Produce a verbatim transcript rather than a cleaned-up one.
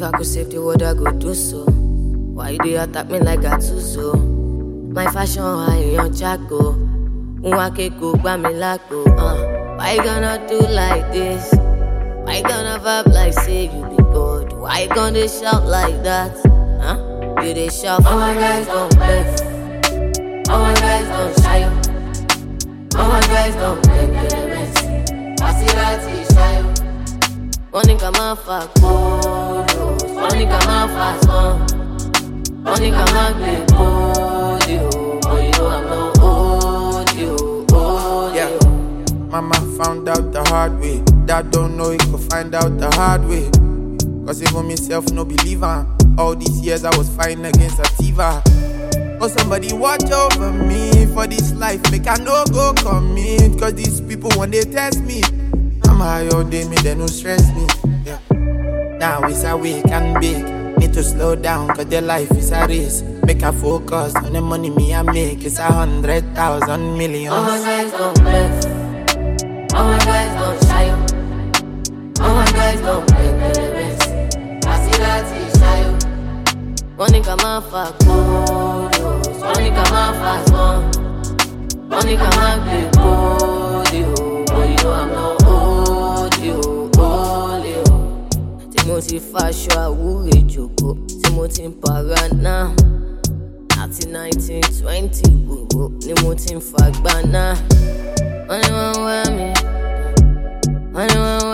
I could save the world, I go do so. Why you dey attack me like Gattuso? My fashion high on Chaco. Mwake go buy me laco. Uh. Why you gonna do like this? Why you gonna vibe like say you be God? Why you gonna shout like that? Huh? You dey shout. All my guys don't bluff. All my guys don't shy up. All my guys don't blink in the mess. Maserati shy up. Money come out for gold. Money come out for small. Money come out big gold. You, oh you, I'm no old you, old yeah. you. Mama found out the hard way. Dad don't know he could find out the hard way. Cause even myself no believer. All these years I was fighting against Sativa. Oh, somebody watch over me for this life. Make I no go commit. Cause these people when they test me, I'm high all day, me they no stress me. Yeah. Now it's a week and big. Need to slow down cause their life is a race. Make a focus on the money me I make. It's a hundred thousand million. All my guys don't bluff. All my guys don't shy up. All my guys don't blink in the mess. Maserati shy up. Money come out for gold. Money come out for small. Money come out big gold. You, oh you, I'm no old you, old you. Timothy Fasho awure joko. Timothy Parana. Àti nineteen twenty gbogbo ni mo ti ń fagbá náà. Wọ́n ní wọ́n wá mi. Wọ́n ní wọ́n